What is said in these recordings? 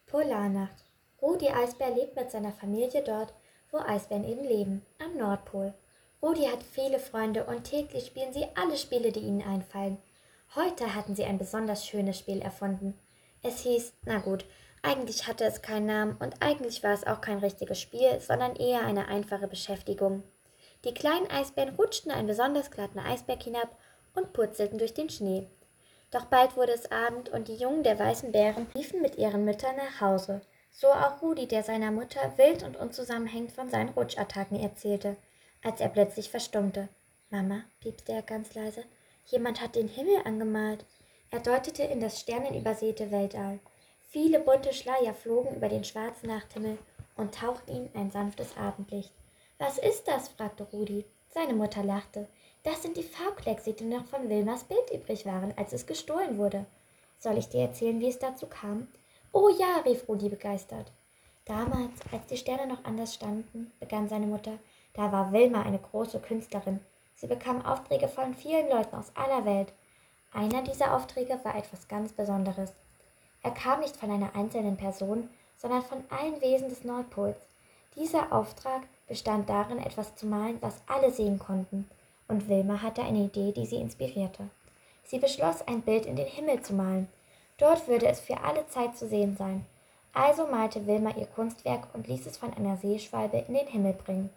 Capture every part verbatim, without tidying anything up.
Polarnacht. Rudi Eisbär lebt mit seiner Familie dort, wo Eisbären eben leben, am Nordpol. Rudi hat viele Freunde und täglich spielen sie alle Spiele, die ihnen einfallen. Heute hatten sie ein besonders schönes Spiel erfunden. Es hieß, na gut, eigentlich hatte es keinen Namen und eigentlich war es auch kein richtiges Spiel, sondern eher eine einfache Beschäftigung. Die kleinen Eisbären rutschten einen besonders glatten Eisberg hinab und purzelten durch den Schnee. Doch bald wurde es Abend und die Jungen der weißen Bären liefen mit ihren Müttern nach Hause. So auch Rudi, der seiner Mutter wild und unzusammenhängend von seinen Rutschattacken erzählte, als er plötzlich verstummte. »Mama«, piepste er ganz leise, »jemand hat den Himmel angemalt.« Er deutete in das sternenübersäte Weltall. Viele bunte Schleier flogen über den schwarzen Nachthimmel und tauchten ihm ein sanftes Abendlicht. »Was ist das?« fragte Rudi. Seine Mutter lachte. »Das sind die Farbkleckse, die noch von Wilmers Bild übrig waren, als es gestohlen wurde. Soll ich dir erzählen, wie es dazu kam?« »Oh ja«, rief Rudi begeistert. »Damals, als die Sterne noch anders standen«, begann seine Mutter, »da war Wilma eine große Künstlerin. Sie bekam Aufträge von vielen Leuten aus aller Welt. Einer dieser Aufträge war etwas ganz Besonderes. Er kam nicht von einer einzelnen Person, sondern von allen Wesen des Nordpols. Dieser Auftrag bestand darin, etwas zu malen, was alle sehen konnten. Und Wilma hatte eine Idee, die sie inspirierte. Sie beschloss, ein Bild in den Himmel zu malen. Dort würde es für alle Zeit zu sehen sein. Also malte Wilma ihr Kunstwerk und ließ es von einer Seeschwalbe in den Himmel bringen.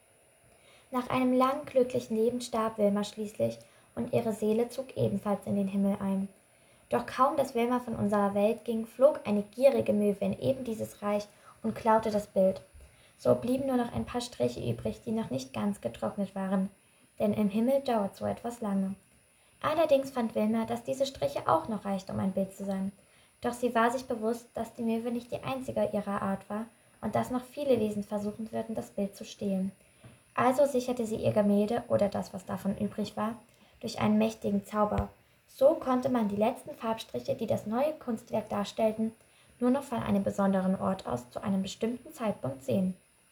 Nach einem langen, glücklichen Leben starb Wilma schließlich und ihre Seele zog ebenfalls in den Himmel ein. Doch kaum, dass Wilma von unserer Welt ging, flog eine gierige Möwe in eben dieses Reich und klaute das Bild. So blieben nur noch ein paar Striche übrig, die noch nicht ganz getrocknet waren, denn im Himmel dauert so etwas lange. Allerdings fand Wilma, dass diese Striche auch noch reichten, um ein Bild zu sein. Doch sie war sich bewusst, dass die Möwe nicht die einzige ihrer Art war und dass noch viele Wesen versuchen würden, das Bild zu stehlen. Also sicherte sie ihr Gemälde, oder das, was davon übrig war, durch einen mächtigen Zauber. So konnte man die letzten Farbstriche, die das neue Kunstwerk darstellten, nur noch von einem besonderen Ort aus zu einem bestimmten Zeitpunkt sehen.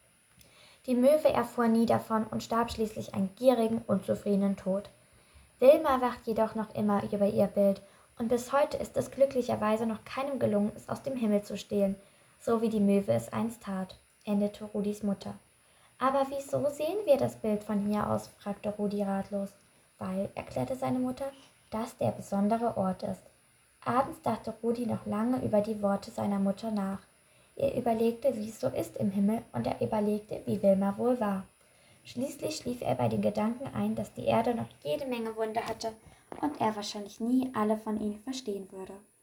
Die Möwe erfuhr nie davon und starb schließlich einen gierigen, unzufriedenen Tod. Wilma wacht jedoch noch immer über ihr Bild, und bis heute ist es glücklicherweise noch keinem gelungen, es aus dem Himmel zu stehlen, so wie die Möwe es einst tat, endete Rudis Mutter. »Aber wieso sehen wir das Bild von hier aus?« fragte Rudi ratlos. »Weil«, erklärte seine Mutter, »das der besondere Ort ist.« Abends dachte Rudi noch lange über die Worte seiner Mutter nach. Er überlegte, wie es so ist im Himmel, und er überlegte, wie Wilma wohl war. Schließlich schlief er bei den Gedanken ein, dass die Erde noch jede Menge Wunder hatte und er wahrscheinlich nie alle von ihnen verstehen würde.